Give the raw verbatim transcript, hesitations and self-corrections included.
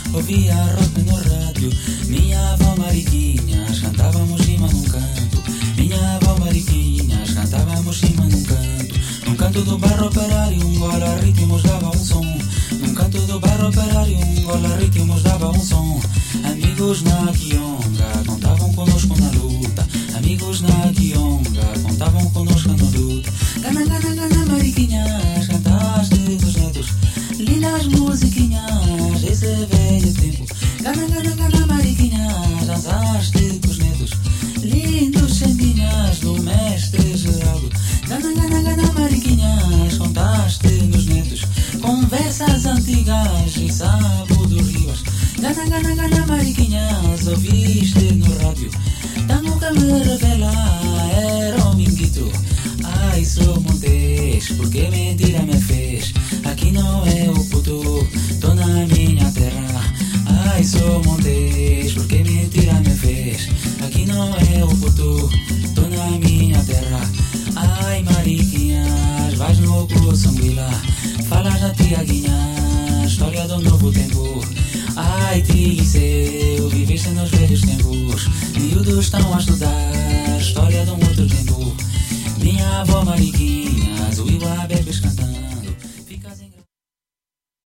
ouvia rock no rádio. Minha avó Mariquinhas, cantávamos rima num canto. Minha avó Mariquinhas, cantávamos rima num canto. Num canto do barro operário, um gola ritmos dava um som. Num canto do barro operário, um gola ritmos dava um som. Amigos na Quionga, contavam conosco na luta. Amigos na Quionga, contavam conosco na luta. Gana, gana, gana, Mariquinhas, cantaste dos netos. Lindas musiquinhas, esse velho tempo. Gana, gana, gana, Mariquinhas, dançaste com os netos. Lindos sambinhas do mestre Geraldo. Gana, gana, gana, Mariquinhas, contaste nos netos. Conversas antigas e sabedorias. Gana, gana, gana, Mariquinhas, ouviste no rádio. Tango que me revela era o minguito. Ai, sou Montes, porque mentira me fez. Aqui não é o puto, tô na minha terra. Ai, sou Montes, porque mentira me fez. Aqui não é o puto, tô na minha terra. Ai, Mariquinhas, vais no curso Anguila. Falas da Tiaguinha, história do novo tempo. Ai, Tigiceu, viveste nos velhos tempos. Miúdos estão a estudar